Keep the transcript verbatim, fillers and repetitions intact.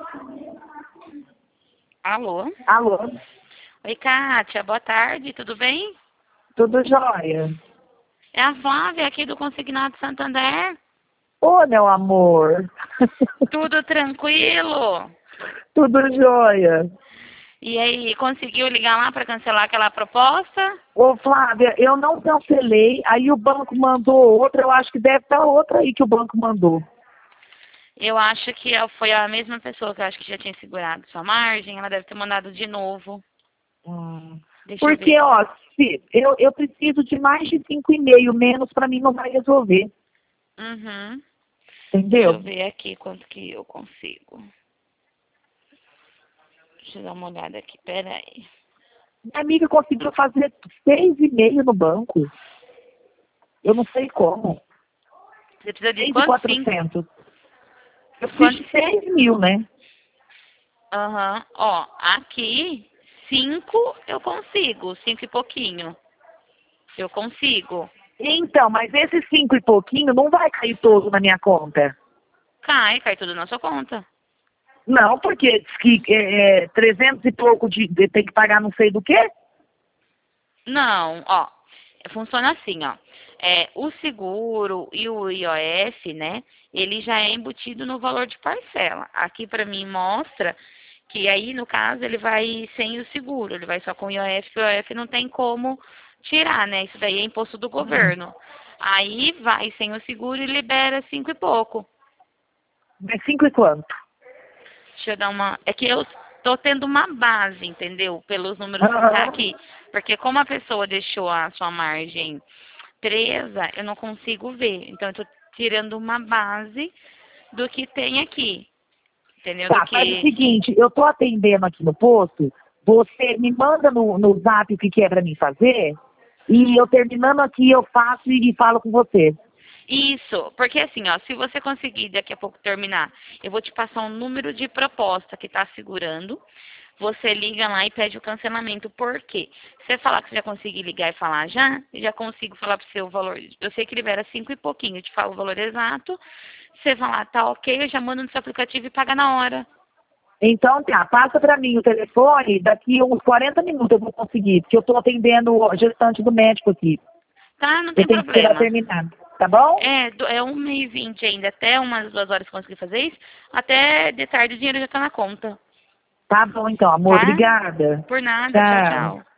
Alô? Alô? Oi, Kátia, boa tarde, tudo bem? Tudo jóia? É a Flávia aqui do Consignado Santander. Ô, meu amor. Tudo tranquilo? Tudo jóia. E aí, conseguiu ligar lá para cancelar aquela proposta? Ô, Flávia, eu não cancelei, aí o banco mandou outra, eu acho que deve estar outra aí que o banco mandou. Eu acho que foi a mesma pessoa que eu acho que já tinha segurado sua margem, ela deve ter mandado de novo. Hum. Deixa eu ver Porque, aqui. ó, se, eu, eu preciso de mais de cinco e meio menos para mim não vai resolver. Uhum. Deixa eu Entendeu? ver aqui quanto que eu consigo. Deixa eu dar uma olhada aqui, peraí. Minha amiga conseguiu fazer seis e meio no banco. Eu não sei como. Você precisa de Seis e quanto? Cinco? quatrocentos. Eu fiz Quanto? de seis mil, né? Aham. Ó, aqui, cinco eu consigo, cinco e pouquinho. Eu consigo. Então, mas esses cinco e pouquinho não vai cair todo na minha conta. Cai, cai tudo na sua conta. Não, porque diz que é, é, trezentos e pouco de, de tem que pagar não sei do quê. Não, ó, funciona assim, ó. É, o seguro e o I O F, né, ele já é embutido no valor de parcela. Aqui para mim mostra que aí, no caso, ele vai sem o seguro, ele vai só com o I O F, o I O F não tem como tirar, né? Isso daí é imposto do governo. Aí vai sem o seguro e libera cinco e pouco. É cinco e quanto? Deixa eu dar uma. É que eu tô tendo uma base, entendeu? Pelos números que tá Aham. aqui. Porque como a pessoa deixou a sua margem presa, eu não consigo ver. Então eu tô tirando uma base do que tem aqui. Entendeu? Do Tá, faz o que. seguinte, eu tô atendendo aqui no posto, você me manda no, no zap o que que é pra mim fazer, e eu terminando aqui eu faço e, e falo com você. Isso, porque assim, ó, se você conseguir daqui a pouco terminar, eu vou te passar um número de proposta que está segurando. Você liga lá e pede o cancelamento. Por quê? Se você falar que você já conseguir ligar e falar já, eu já consigo falar para o seu valor. Eu sei que libera cinco e pouquinho, eu te falo o valor exato. Você vai lá, tá ok, eu já mando no seu aplicativo e paga na hora. Então tá, passa pra mim o telefone, daqui uns quarenta minutos eu vou conseguir, porque eu tô atendendo o gestante do médico aqui. Tá? Não Eu tem tenho que esperar problema. terminar, tá bom? É, do- é uma e vinte ainda, até umas duas horas que eu conseguir fazer isso. Até de tarde o dinheiro já tá na conta. Tá bom então, amor, Tá? obrigada. Por nada. Tchau, Tchau. tchau.